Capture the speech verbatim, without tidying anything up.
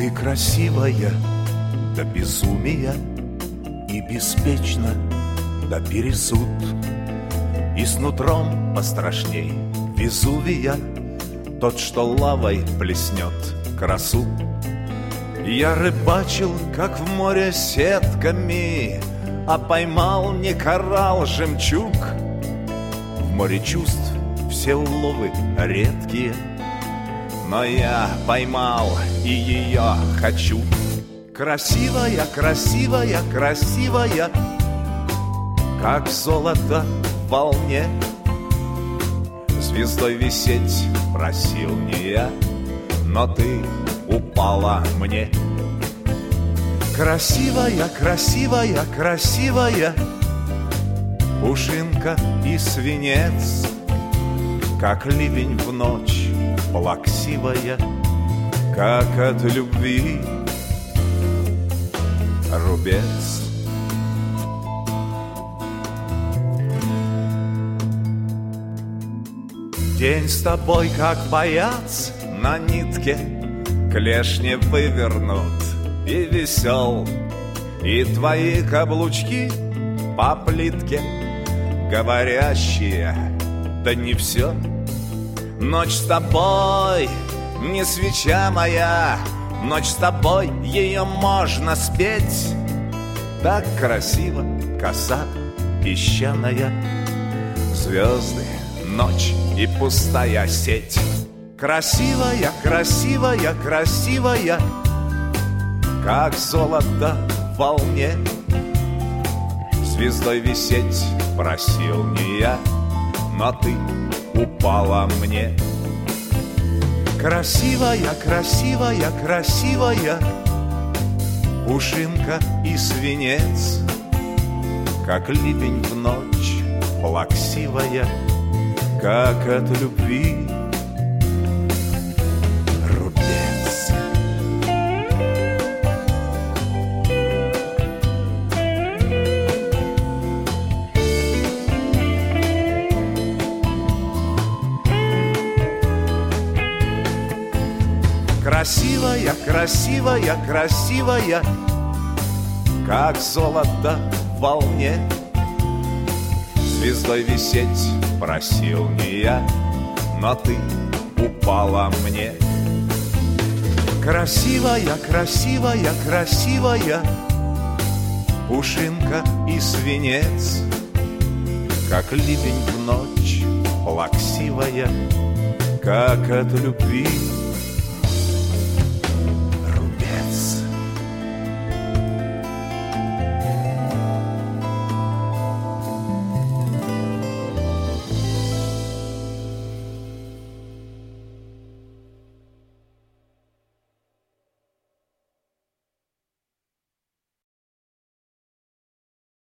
Ты красивая до безумия и беспечно до пересуд, и с нутром пострашней Везувия тот, что лавой плеснет красу. Я рыбачил, как в море, сетками, а поймал не коралл, жемчуг. В море чувств все уловы редкие, но я поймал и ее хочу. Красивая, красивая, красивая, как золото в волне. Звездой висеть просил не я, но ты упала мне. Красивая, красивая, красивая, пушинка и свинец, как ливень в ночь плаксивая, как от любви рубец. День с тобой, как боец на нитке, клешни вывернут и весел, и твои каблучки по плитке, говорящие, да не все. Ночь с тобой, не свеча моя, ночь с тобой, ее можно спеть. Так красиво, коса песчаная, звезды, ночь и пустая сеть. Красивая, красивая, красивая, как золото в волне. Звездой висеть просил не я, но ты упала мне. Красивая, красивая, красивая, пушинка и свинец, как ливень в ночь плаксивая, как от любви рубец. Красивая, красивая, красивая, как золото в волне. Звездой висеть просил не я, но ты упала мне. Красивая, красивая, красивая, пушинка и свинец, как ливень в ночь плаксивая, как от любви